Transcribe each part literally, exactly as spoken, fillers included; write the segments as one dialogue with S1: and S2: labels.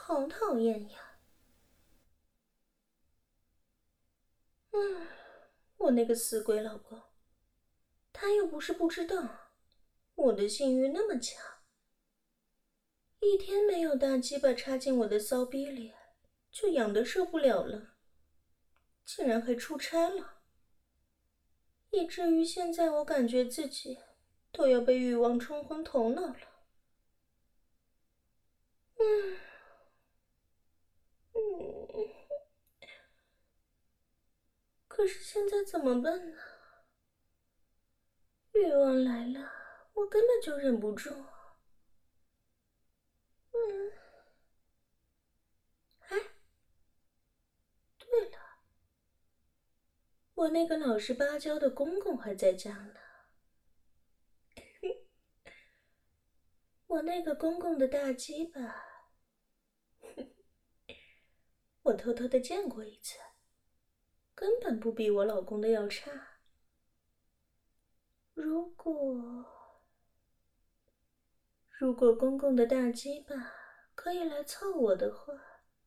S1: 好讨厌呀。嗯，我那个死鬼老公，他又不是不知道我的性欲那么强，一天没有大鸡巴插进我的骚逼里，就痒得受不了了，竟然还出差了，以至于现在我感觉自己都要被欲望冲昏头脑了。嗯嗯，可是现在怎么办呢？欲望来了，我根本就忍不住。嗯，哎，对了，我那个老实巴交的公公还在家呢。我那个公公的大鸡巴，我偷偷的见过一次，根本不比我老公的要差。如果如果公公的大鸡巴可以来凑我的话，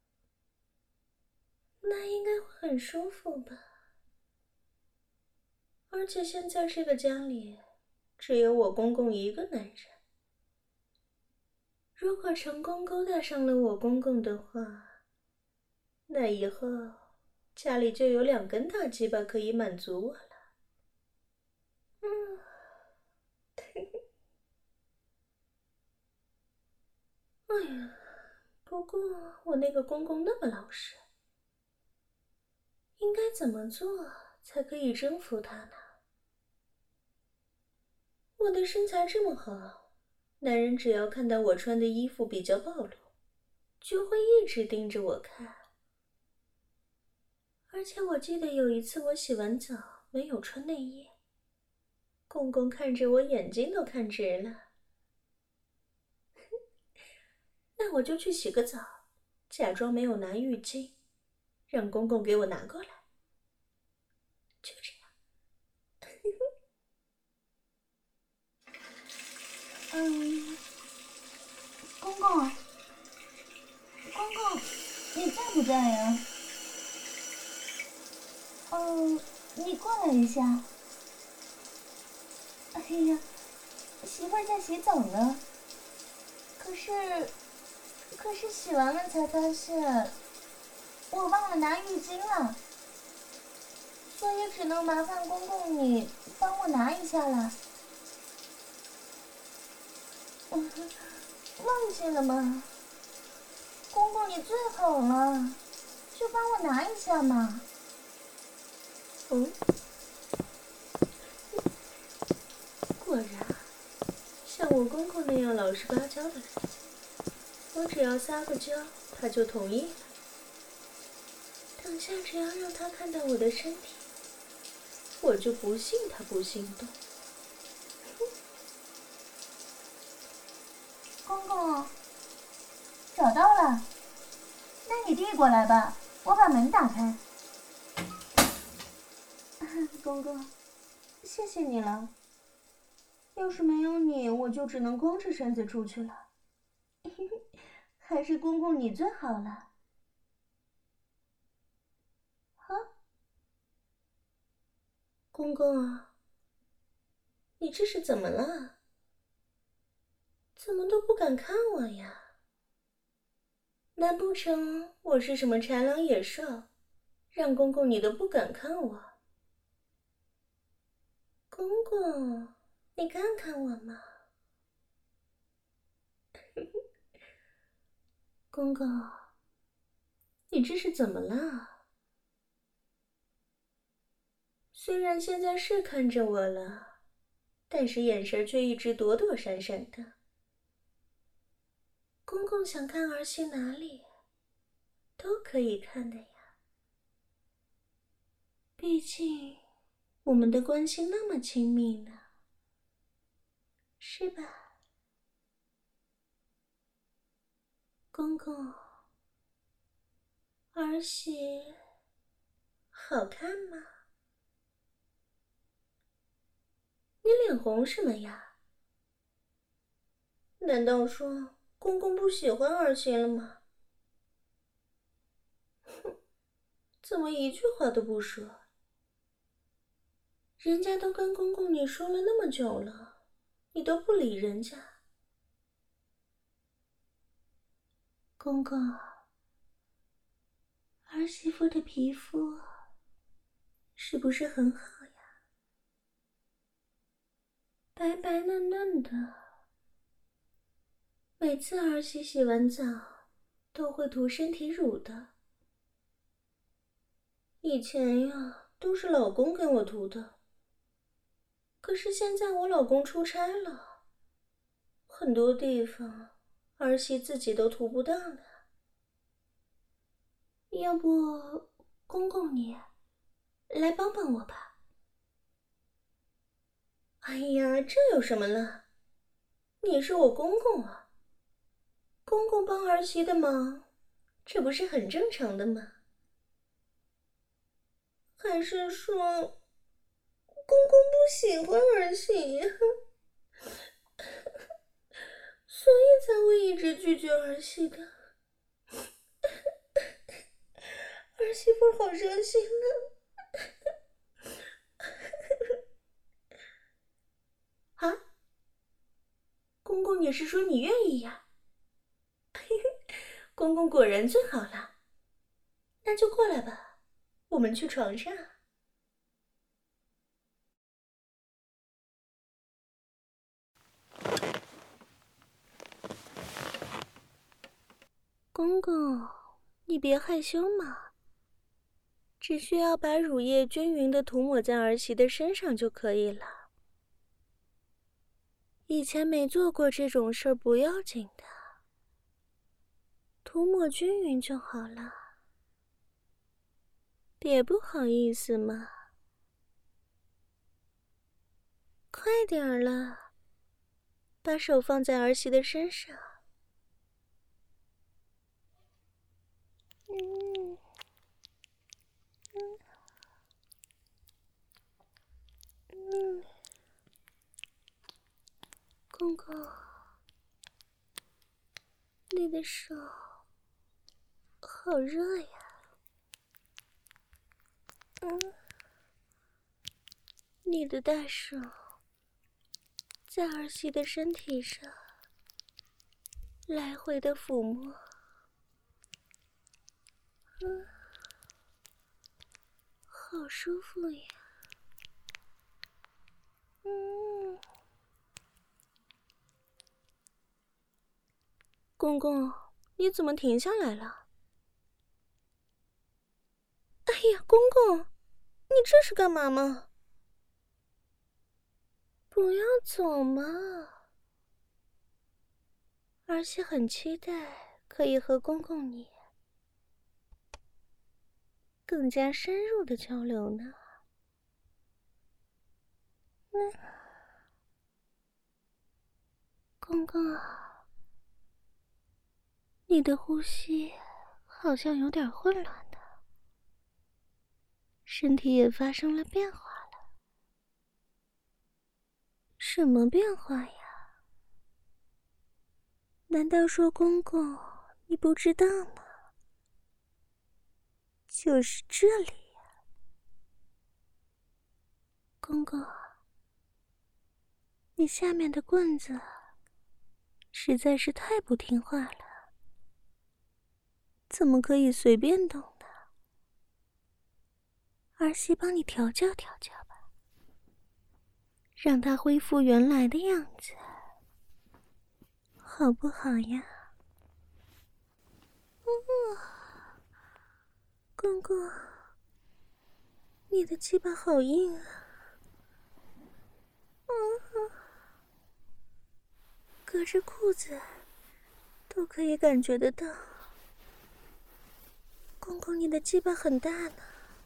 S1: 那应该会很舒服吧。而且现在这个家里只有我公公一个男人，如果成功勾搭上了我公公的话，那以后家里就有两根大鸡巴可以满足我了。嗯，哎呀，不过我那个公公那么老实，应该怎么做才可以征服他呢？我的身材这么好，男人只要看到我穿的衣服比较暴露，就会一直盯着我看。而且我记得有一次我洗完澡没有穿内衣，公公看着我眼睛都看直了。那我就去洗个澡，假装没有拿浴巾，让公公给我拿过来。就这样。
S2: 嗯，公公，公公，你在不在呀？嗯，你过来一下。哎呀，媳妇儿在洗澡呢。可是，可是洗完了才发现，我忘了拿浴巾了，所以只能麻烦公公你帮我拿一下了。嗯，忘记了吗？公公你最好了，就帮我拿一下嘛。
S1: 嗯，果然，像我公公那样老实巴交的人，我只要撒个娇，他就同意了。等下只要让他看到我的身体，我就不信他不心动。
S2: 公公，找到了，那你递过来吧，我把门打开。公公，谢谢你了。要是没有你，我就只能光着身子出去了。还是公公你最好了。啊，
S1: 公公啊，你这是怎么了？怎么都不敢看我呀？难不成我是什么豺狼野兽，让公公你都不敢看我？公公，你看看我嘛。公公，你这是怎么了？虽然现在是看着我了，但是眼神却一直躲躲闪闪的。公公想看儿媳哪里，都可以看的呀。毕竟我们的关系那么亲密呢，是吧？公公，儿媳好看吗？你脸红什么呀？难道说公公不喜欢儿媳了吗？ 怎么一句话都不说？人家都跟公公你说了那么久了，你都不理人家。公公，儿媳妇的皮肤是不是很好呀？白白嫩嫩的。每次儿媳洗完澡都会涂身体乳的。以前呀，都是老公给我涂的。可是现在我老公出差了，很多地方儿媳自己都涂不到呢。要不公公你来帮帮我吧？哎呀，这有什么了？你是我公公啊，公公帮儿媳的忙，这不是很正常的吗？还是说公公不喜欢儿媳呀？所以才会一直拒绝儿媳的。儿媳妇好伤心啊！啊，公公，你是说你愿意呀？公公果然最好了，那就过来吧，我们去床上。公公，你别害羞嘛，只需要把乳液均匀地涂抹在儿媳的身上就可以了。以前没做过这种事儿不要紧的，涂抹均匀就好了。别不好意思嘛。快点儿了，把手放在儿媳的身上。嗯嗯嗯，公公，你的手好热呀。嗯，你的大手在儿媳的身体上来回的抚摸。嗯，好舒服呀。嗯，公公，你怎么停下来了？哎呀，公公，你这是干嘛吗？不要走嘛！儿媳很期待可以和公公你更加深入的交流呢。嗯，公公啊，你的呼吸好像有点混乱的，身体也发生了变化了。什么变化呀？难道说公公你不知道吗？就是这里呀。公公，你下面的棍子实在是太不听话了，怎么可以随便动呢？儿媳帮你调教调教吧，让它恢复原来的样子，好不好呀？哦，公公，你的鸡巴好硬啊！嗯，隔着裤子都可以感觉得到。公公，你的鸡巴很大呢。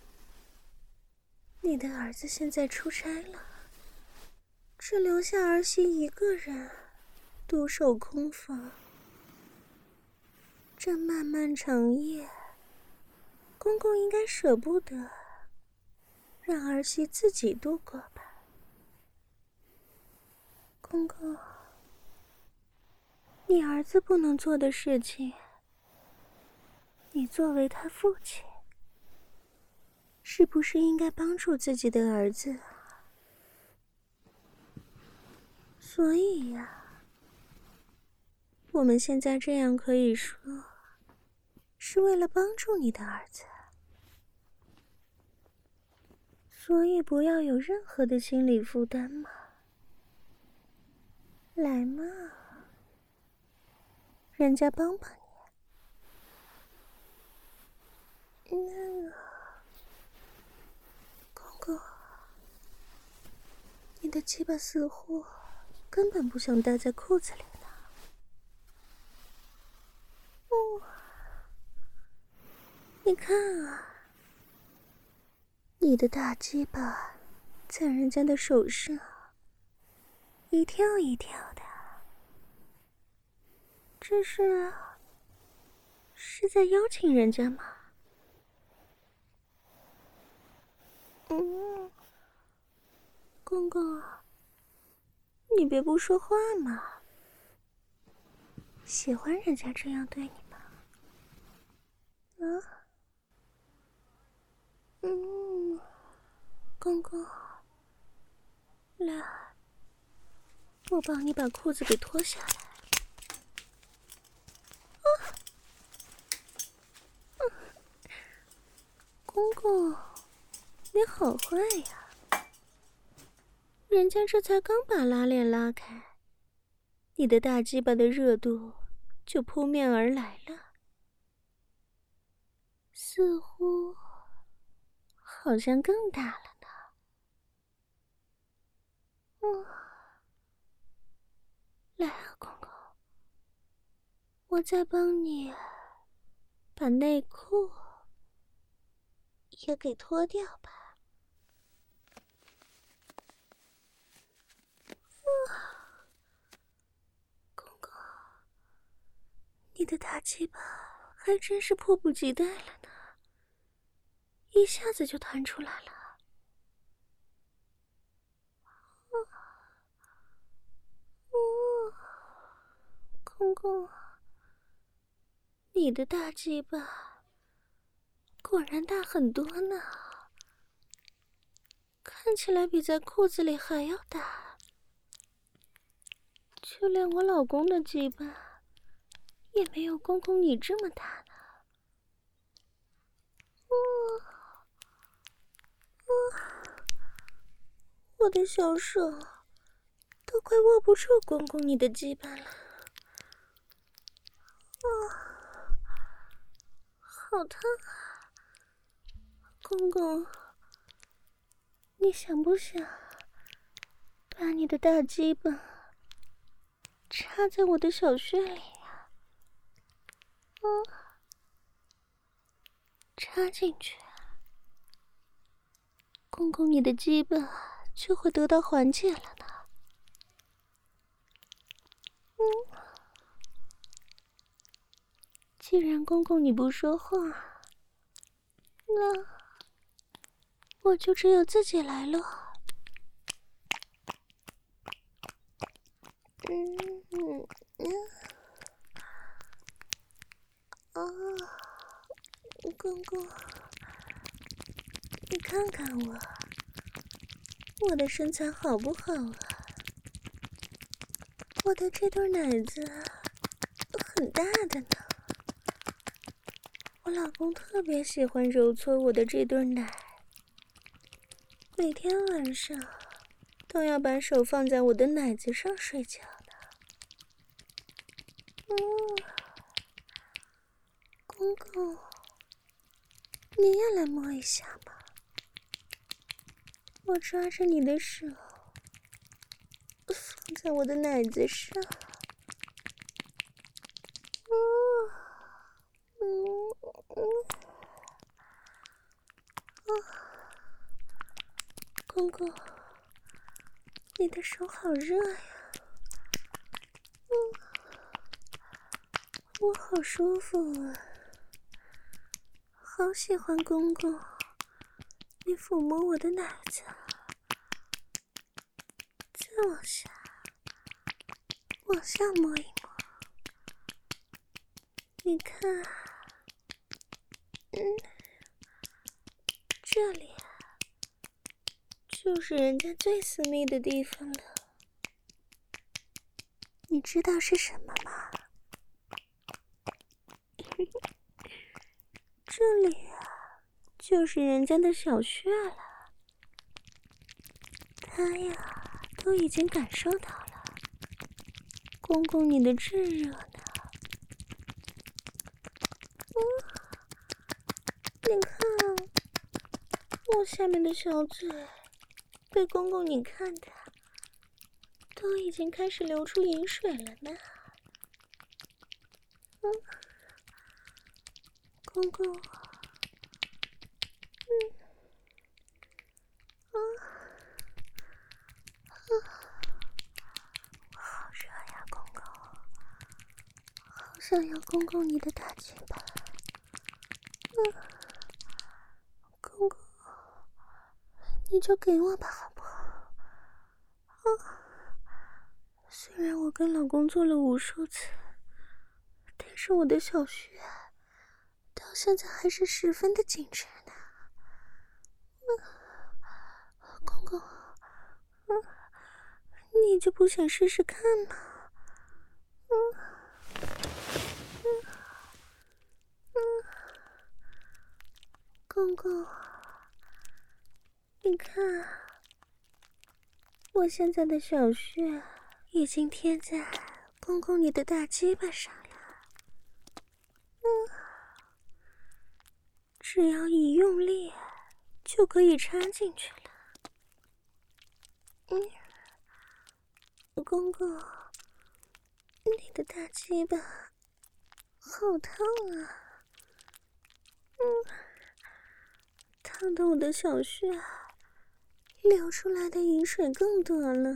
S1: 你的儿子现在出差了，只留下儿媳一个人独守空房。这漫漫长夜，公公应该舍不得让儿媳自己度过吧？公公，你儿子不能做的事情，你作为他父亲是不是应该帮助自己的儿子？所以呀、啊，我们现在这样可以说，是为了帮助你的儿子。所以不要有任何的心理负担嘛。来嘛，人家帮帮你。那公公，你的鸡巴似乎根本不想待在裤子里呢。哦，你看啊，你的大鸡巴在人家的手上一跳一跳的，这是是在邀请人家吗？嗯，公公，你别不说话嘛。喜欢人家这样对你吗？啊？嗯，公公，来，我帮你把裤子给脱下来。啊！嗯，公公，你好坏呀！人家这才刚把拉链拉开，你的大鸡巴的热度就扑面而来了，似乎好像更大了呢。嗯，来啊，公公，我再帮你把内裤也给脱掉吧。公公，你的大鸡巴还真是迫不及待了呢，一下子就弹出来了。哦，公公，你的大鸡巴果然大很多呢，看起来比在裤子里还要大。就连我老公的鸡巴也没有公公你这么大呢。哦，哦，我的小手都快握不住公公你的鸡巴了。哦，好烫啊！公公，你想不想把你的大鸡巴插在我的小穴里呀？嗯，插进去，公公你的鸡巴就会得到缓解了呢。嗯，既然公公你不说话，那我就只有自己来了。嗯嗯嗯，啊，公公，你看看我，我的身材好不好啊？我的这对奶子很大的呢。我老公特别喜欢揉搓我的这对奶，每天晚上都要把手放在我的奶子上睡觉呢。嗯，公公，你也来摸一下吧。我抓着你的手，放在我的奶子上。嗯嗯嗯，啊，公公，你的手好热呀。嗯，我好舒服啊，好喜欢公公你抚摸我的奶子，再往下，往下摸一摸。你看，嗯， 这里就是人家最私密的地方了。你知道是什么吗？这里啊，就是人家的小穴了。他呀，都已经感受到了公公你的炙热呢。嗯，你看，我下面的小嘴被公公你看的都已经开始流出饮水了呢。嗯，公公，嗯，啊，啊，好热呀，公公，好想要公公你的大鸡巴。嗯，公公，你就给我吧，好不好？啊，虽然我跟老公做了无数次，但是我的小穴到现在还是十分的紧致呢。嗯，公公，嗯，你就不想试试看吗？嗯嗯嗯，公公，你看，我现在的小穴已经贴在公公你的大鸡巴上了。嗯，只要一用力就可以插进去了。嗯，公公，你的大鸡巴好烫啊！嗯，烫得我的小穴流出来的饮水更多了。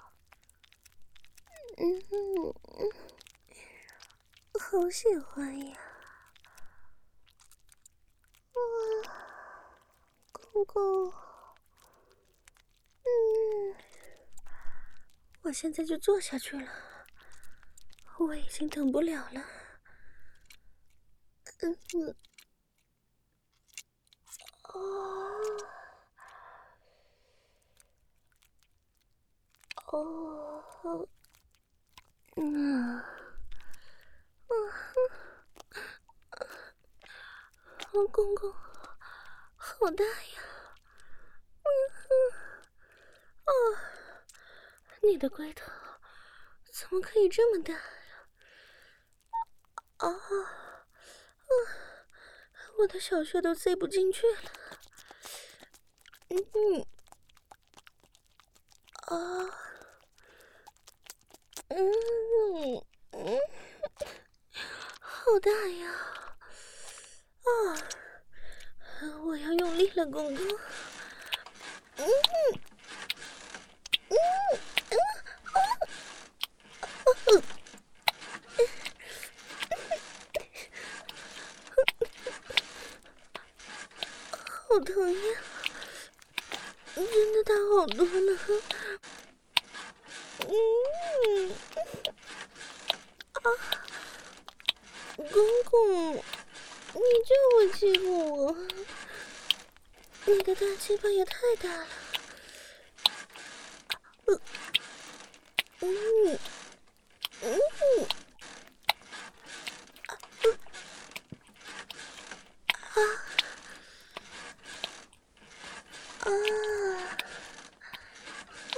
S1: 嗯嗯，好喜欢呀！哇，公公，嗯，我现在就坐下去了，我已经等不了了。嗯嗯，哦，哦，嗯，哦，公公，好大呀！嗯哼，哦，你的龟头怎么可以这么大呀？啊，啊，我的小穴都塞不进去了。嗯嗯，啊，嗯嗯，好大呀！啊，我要用力了，公公。嗯嗯嗯啊啊！好疼呀！真的大好多了。嗯，啊，公公，你这么欺负我，你的大鸡巴也太大了。呃，嗯嗯啊啊啊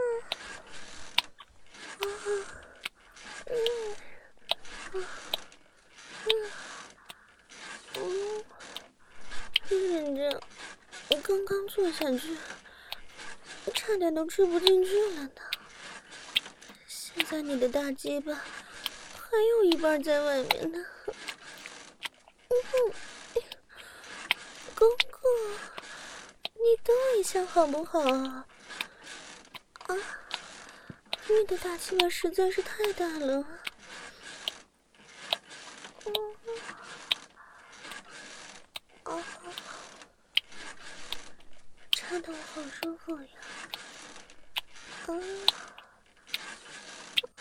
S1: 啊！嗯啊嗯嗯，忍着，我刚刚坐下去，差点都吃不进去了呢。现在你的大鸡巴还有一半在外面呢。嗯，公公，你等一下好不好？啊，你的大鸡巴实在是太大了。嗯，啊，插得我好舒服呀。啊啊，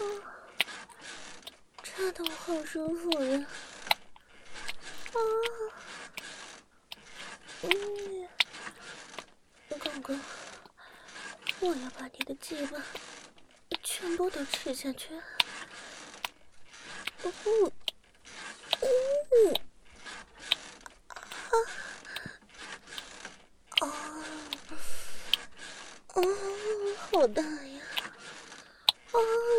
S1: 插得我好舒服呀。啊，嗯公，我要把你的鸡巴全部都吃下去。呜呜呜啊啊！好大呀！啊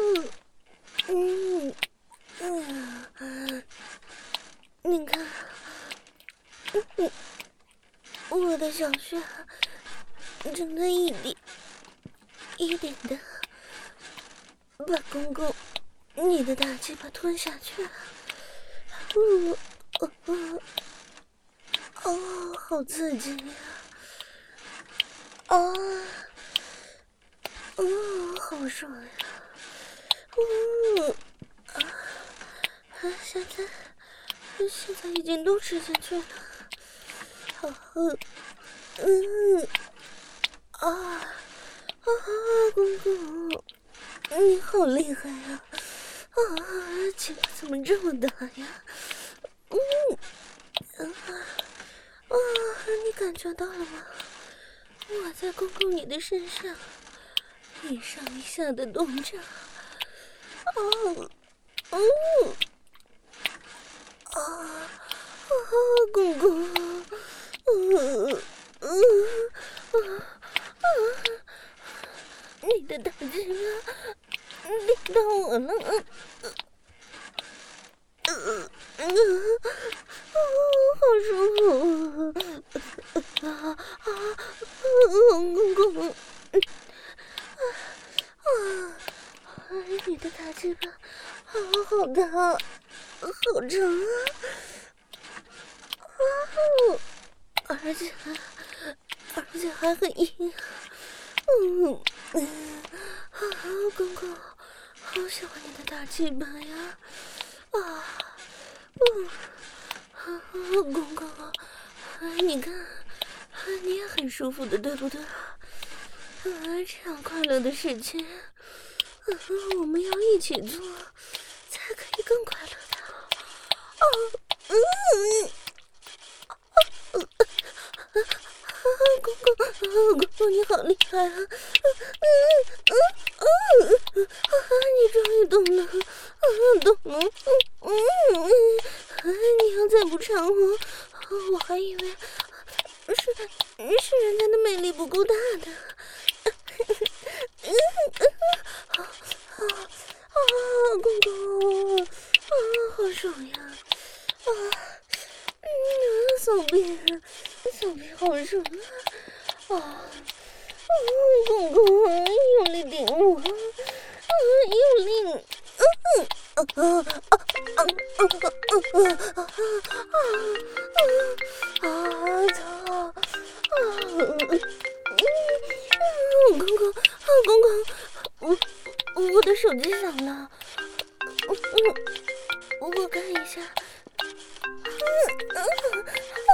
S1: 嗯嗯，你看，嗯，我的小穴正在一点一点的把公公你的大鸡巴吞下去。嗯嗯嗯，哦，好刺激呀！啊，嗯，好爽呀！嗯啊，现在现在已经都吃进去了。好，嗯啊啊，公公，你好厉害呀！啊，鸡巴怎么这么大呀？嗯啊啊，你感觉到了吗？我在公公你的身上一上一下的动着。哦，嗯，啊啊，公公，嗯嗯啊啊，你的大鸡巴顶到我了，嗯嗯嗯，好舒服啊啊啊！公公，啊，你的大鸡巴好好大，好长啊！啊，而且而且还很硬。嗯嗯，啊，公公，好喜欢你的大鸡巴呀！啊，嗯，啊，公公，你看，你也很舒服的，对不对？啊，这样快乐的事情，啊，我们要一起做，才可以更快乐的。啊，嗯，啊，啊，公公，公公你好厉害啊！嗯嗯嗯，啊，你终于懂了，啊，懂了，嗯嗯，你要再不缠我，我还以为是是人家的魅力不够大的。嗯嗯，啊啊啊，公公，啊，好爽呀！啊，嗯，手臂，手臂好爽啊！啊，嗯，公公，用力顶我，啊，用力，嗯嗯啊啊啊啊啊啊啊啊！操！啊，嗯嗯，公公，啊，公公，我我的手机响了，嗯嗯，我看一下，嗯嗯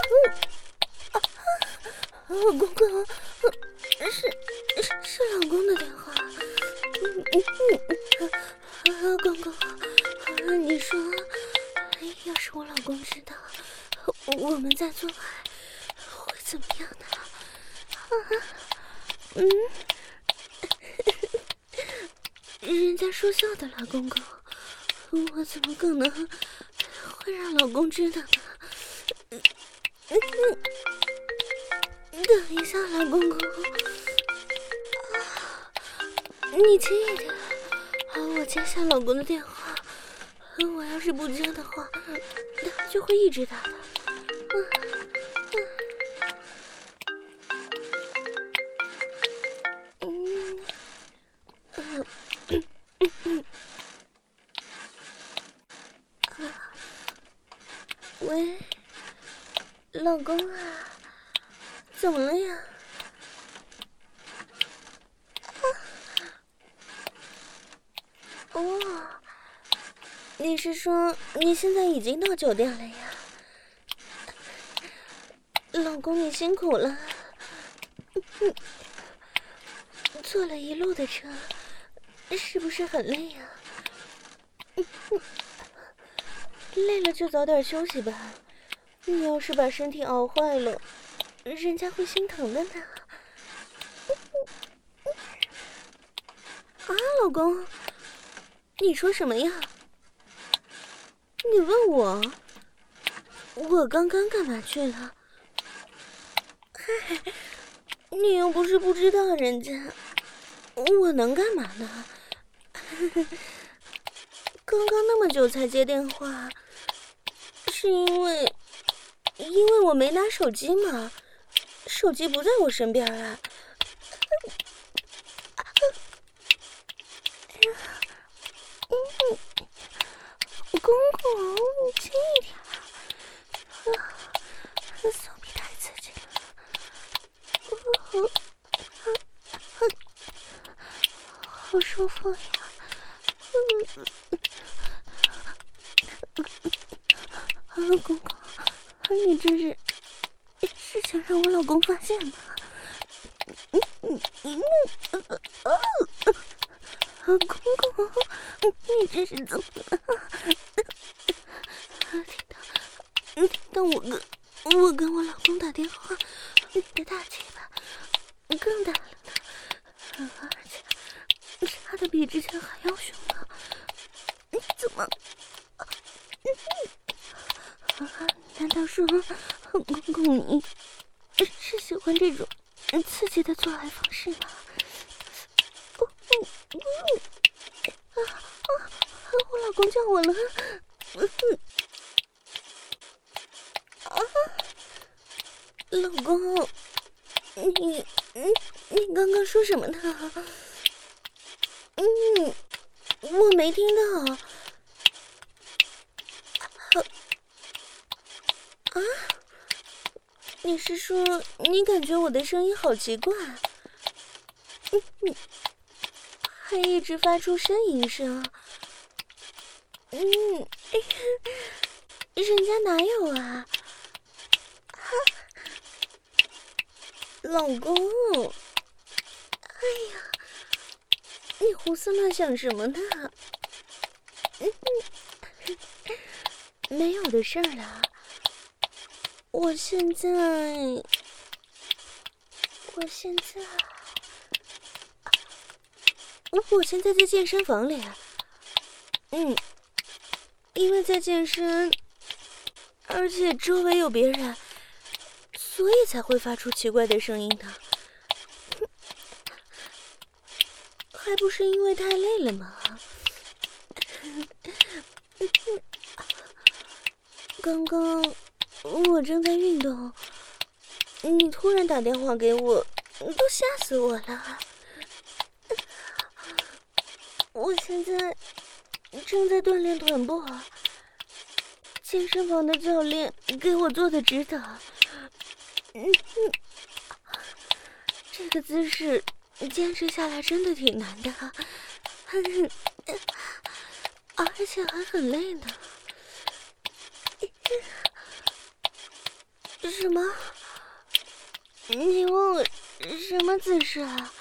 S1: 嗯，公公，是是是老公的电话，嗯嗯嗯，公公，你说，要是我老公知道我们在做爱，会怎么样呢？啊，嗯。人家说笑的啦，公公，我怎么可能会让老公知道呢？嗯嗯，等一下啦，公公，啊，你轻一点，啊，我接下老公的电话，我要是不接的话，他就会一直打的。嗯嗯嗯嗯嗯。喂，老公啊，怎么了呀？啊，哦，你是说你现在已经到酒店了呀？老公，你辛苦了，嗯，坐了一路的车，是不是很累呀？嗯嗯，累了就早点休息吧，你要是把身体熬坏了，人家会心疼的呢。 老公，你说什么呀？你问我，我刚刚干嘛去了？嗨，你又不是不知道人家，我能干嘛呢？刚刚那么久才接电话，是因为因为我没拿手机嘛，手机不在我身边啊。公公，你轻一点啊！手臂太刺激了，好舒服呀！啊，公公，你这是是想让我老公发现吗？嗯嗯嗯啊！公公，你这是怎么了？听到听到我跟我跟我老公打电话，你的大气巴更大了呢，而且插的比之前还要凶呢。你怎么？难道说公公你是喜欢这种刺激的做爱方式吗？啊啊！我老公叫我了。啊，老公，你你你刚刚说什么呢？嗯，我没听到。啊？你是说你感觉我的声音好奇怪？嗯嗯，还一直发出呻吟声。嗯，人家哪有啊？老公，哎呀，你胡思乱想什么呢？嗯，没有的事儿啦。我现在，我现在，我现在在健身房里。嗯，因为在健身，而且周围有别人。所以才会发出奇怪的声音的，还不是因为太累了吗？刚刚我正在运动，你突然打电话给我，都吓死我了。我现在正在锻炼臀部，健身房的教练给我做的指导。嗯嗯，这个姿势坚持下来真的挺难的，而且还很累呢。什么？你问我什么姿势啊？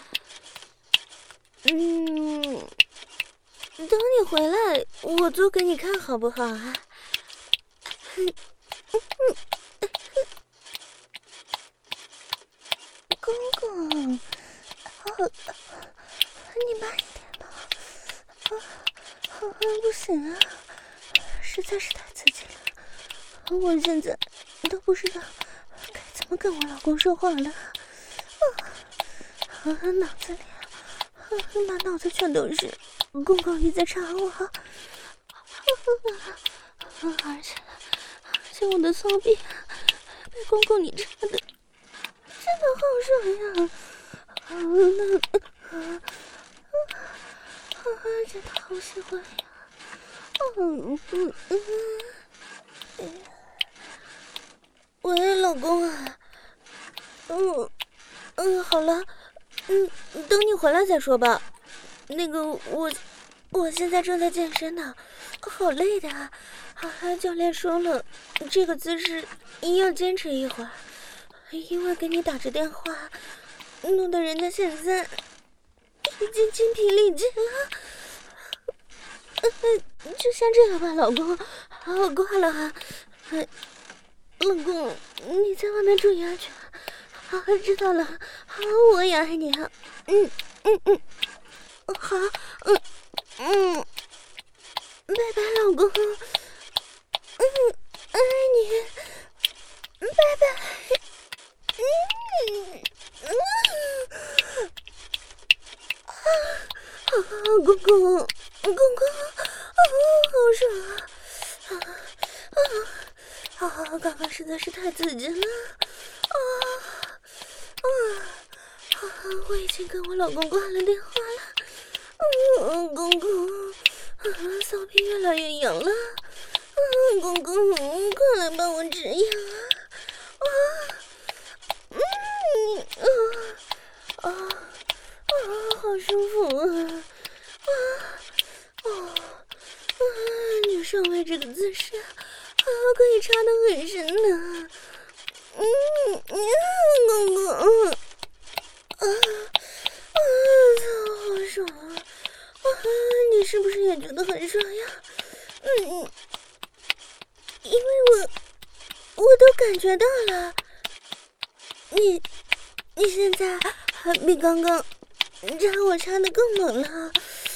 S1: 嗯，等你回来，我做给你看好不好啊？公公，哦，你慢一点吧。啊啊，不行啊，实在是太刺激了，我现在都不知道该怎么跟我老公说话了。啊，啊脑子里，啊，满脑子全都是公公你在插我，啊，而且而且我的骚逼被公公你插的。真的好爽呀！啊，那啊啊，真的好喜欢呀！嗯嗯嗯。喂，老公啊，嗯嗯，好了，嗯，等你回来再说吧。那个，我我现在正在健身呢，好累的啊！啊，教练说了，这个姿势要坚持一会儿。因为给你打着电话，弄得人家现在已经精疲力尽了。呃，就先这样吧，老公，我挂了哈。呃，老公，你在外面注意安全。好，知道了。好，我也爱你啊。嗯嗯嗯。 好，嗯嗯，拜拜，老公，嗯，爱你，拜拜，嗯嗯，啊，公公，公公，啊，好爽啊！啊啊！刚刚实在是太刺激了，啊啊啊！我已经跟我老公挂了电话了，嗯，公公，啊，骚逼越来越痒了，嗯，公公，快来帮我止痒啊！啊，嗯，啊啊啊，好舒服啊！啊哦，啊，你上位这个姿势。啊，可以插得很深呢。嗯嗯，公公，啊啊，好爽啊！啊，你是不是也觉得很爽呀？嗯，因为我我都感觉到了，你你现在比刚刚插我插的更猛了。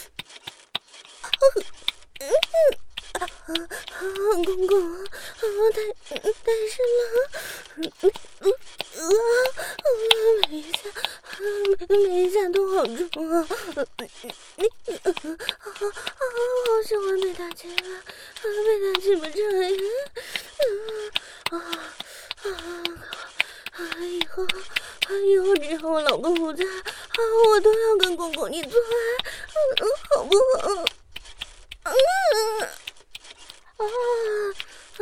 S1: 嗯啊啊，公公，啊，太太深了，嗯嗯啊啊，每一下，每每一下都好重啊！你啊啊，好喜欢被他亲了，啊，被他亲不这样，啊啊啊！以后以后只要我老公不在，啊，我都要跟公公你做爱，嗯，好不好？嗯。啊啊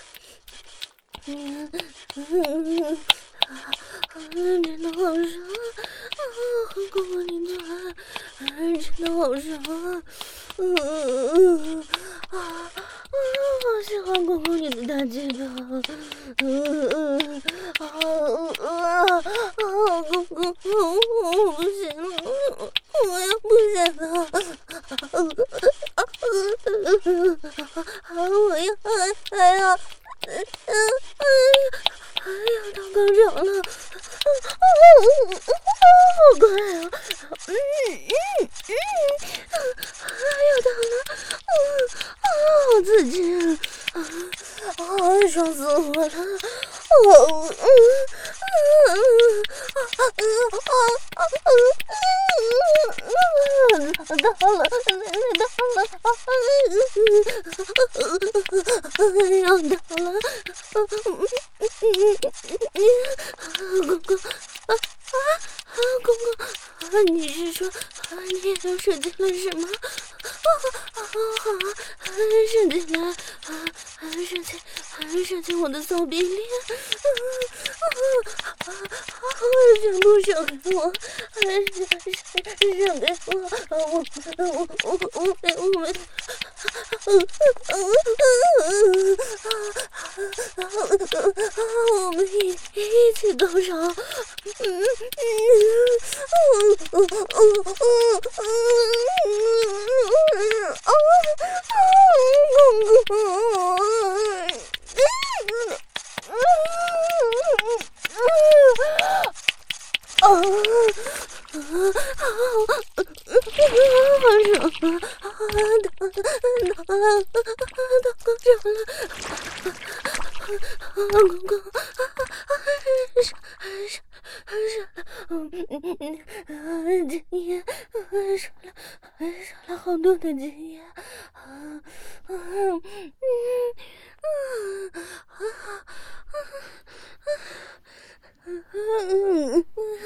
S1: 嗯嗯啊，真的好爽啊！公公你做爱，真的好爽啊！嗯嗯啊啊，好喜欢公公你的大鸡巴！嗯嗯啊啊啊！公公，我不行了，我也不行了！我要哎呀！哎呀，哎呀，到高潮了，好快啊！嗯嗯嗯，又到了，啊，好刺激啊！啊，爽死我了！哦，嗯嗯啊啊啊啊啊！到了，到了，又到了。公公，啊啊啊！公公，啊，你是说，啊，你也要射进了什么？啊啊好啊，射进来，啊啊射进，啊射进我的骚逼里，啊啊啊啊！全部射给我，啊射射射给我，啊我我我我没我没。我们一一起高潮，嗯嗯嗯嗯嗯嗯啊公公，啊啊好爽啊！啊，到到了，到高潮了！啊，公公，啊啊，是是是，嗯嗯嗯，经验，少了少了好多的经验，啊啊嗯嗯啊啊嗯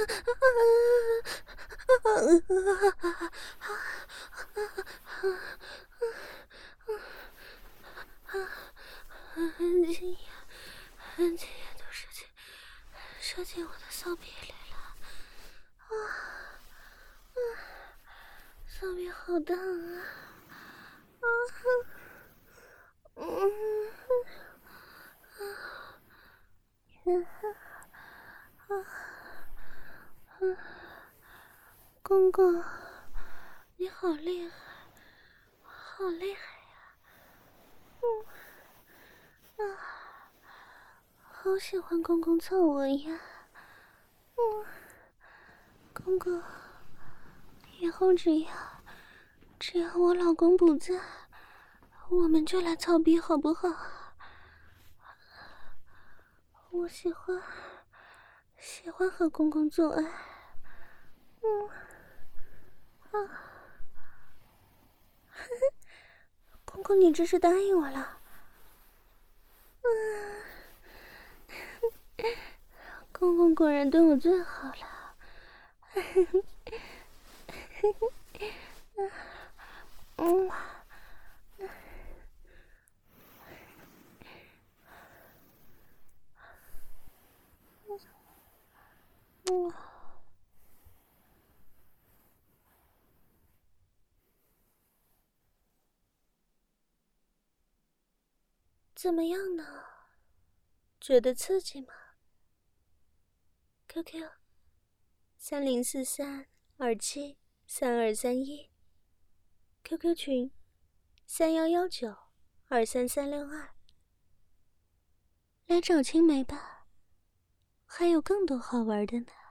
S1: 经验，经验都射进射进我的骚逼里了，啊啊，骚逼好大啊！啊嗯嗯啊啊！公公，你好厉害，好厉害呀！嗯啊，好喜欢公公操我呀！嗯，公公，以后只要只要我老公不在，我们就来操逼好不好？我喜欢，喜欢和公公做爱。嗯，啊，公公，你这是答应我了？嗯，公公果然对我最好了。嗯。嗯，怎么样呢？觉得刺激吗 ？Q Q 三零四三二七三二三一 ，Q Q 群三幺幺九二三三六二，来找青梅吧，还有更多好玩的呢。